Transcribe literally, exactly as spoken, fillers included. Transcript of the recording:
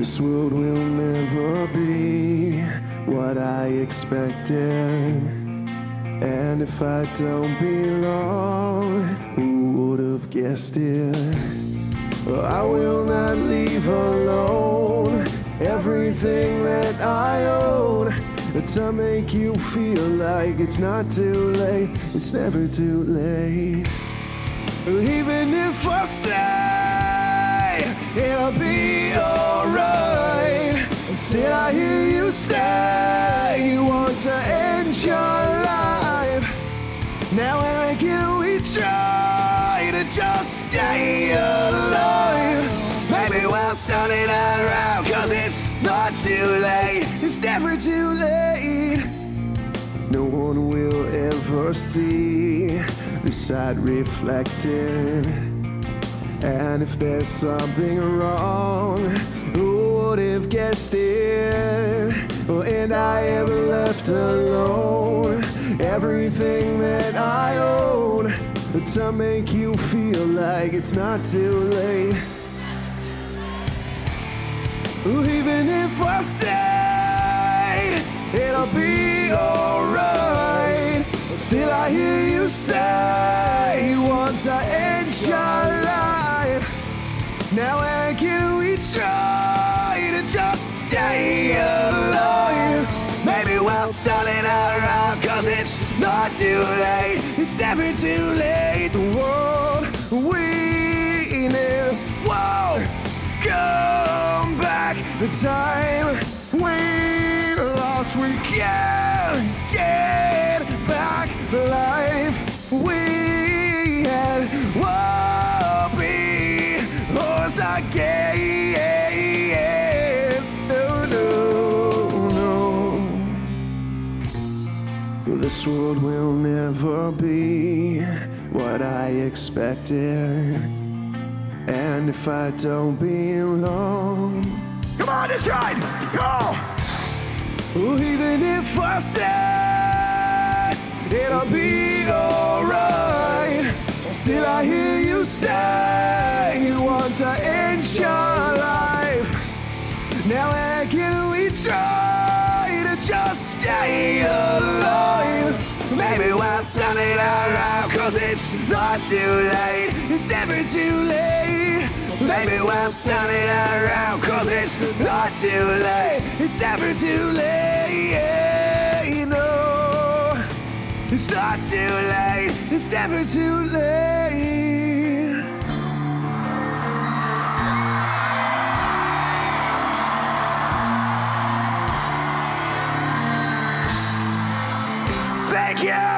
This world will never be what I expected. And if I don't belong, who would have guessed it? Well, I will not leave alone everything that I own to make you feel like it's not too late. It's never too late. Even if I say it'll be alright, still I hear you say you want to end your life. Now why can't we try to just stay alive? Maybe we'll turn it around, cause it's not too late. It's never too late. No one will ever see the side reflected. And if there's something wrong, who would have guessed it? Oh, and I am left alone everything that I own to make you feel like it's not too late. Even if I say it'll be alright, still I hear you say you want to end your life. Now why can't we try to just stay alive? Maybe we'll turn it around, cause it's not too late. It's never too late. The world we knew won't come back. The time we lost, we can't get back. The life we had won't be ours again. No, no, no. This world will never be what I expected. And if I don't belong, come on, this right, go! Even if I said it'll be alright, still I hear you say you want to end your life. Now why can't we try to just stay alive? Maybe we'll turn it around, cause it's not too late. It's never too late. Maybe we'll turn it around, cause it's not too late. It's never too late. No, it's not too late. It's never too late. Thank you.